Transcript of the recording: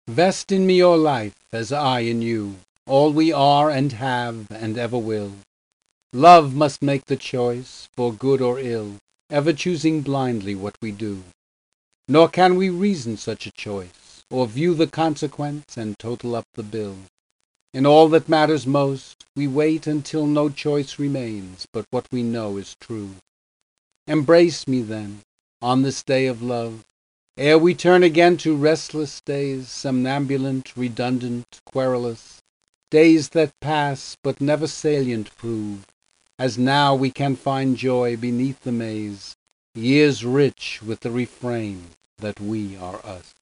Vest in me your life, as I in you, all we are and have and ever will. Love must make the choice, for good or ill, ever choosing blindly what we do. Nor can we reason such a choice, or view the consequence and total up the bill. In all that matters most, we wait until no choice remains but what we know is true. Embrace me then, on this day of love, ere we turn again to restless days, somnambulant, redundant, querulous, days that pass but never salient prove, as now we can find joy beneath the maze, years rich with the refrain that we are us.